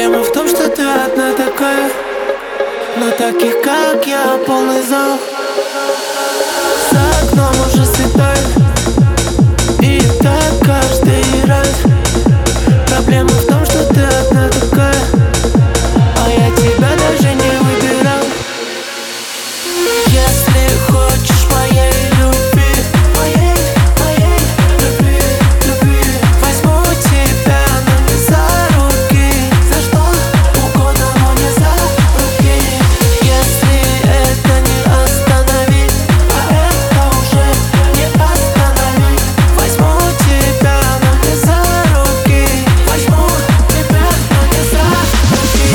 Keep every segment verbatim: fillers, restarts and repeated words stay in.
Проблема в том, что ты одна такая, но таких, как я, полный зал. За окном уже светает, и так каждый раз. Проблема в том, что ты одна такая, а я тебя даже не выбирал. Если хочешь моей любви, моей, моей любви, любви, возьму тебя, но не за руки, за что угодно, но не за руки. Если это не остановить, а это уже не остановить, возьму тебя, но не за руки, возьму тебя, но не за руки.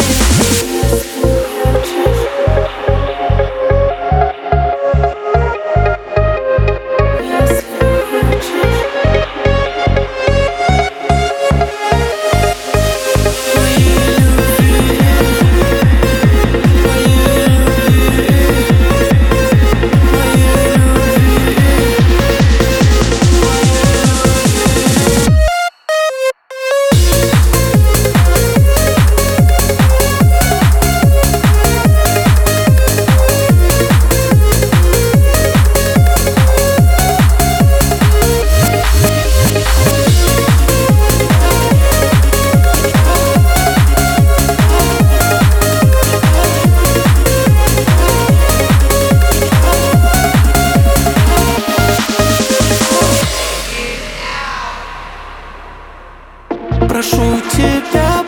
Прошу тебя,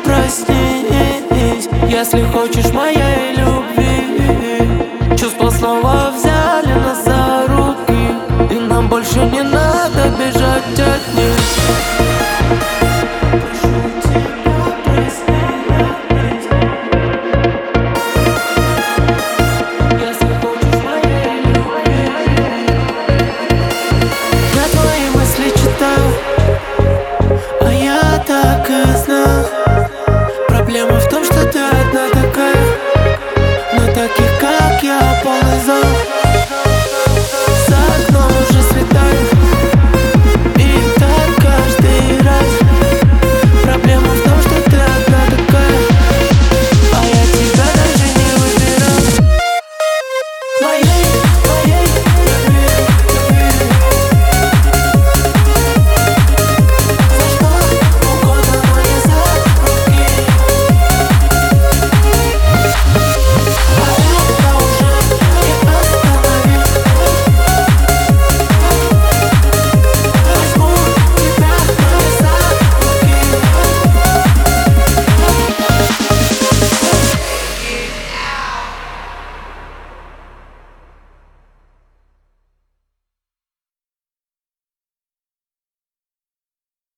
проснись, если хочешь моей любви. Чувства снова взять.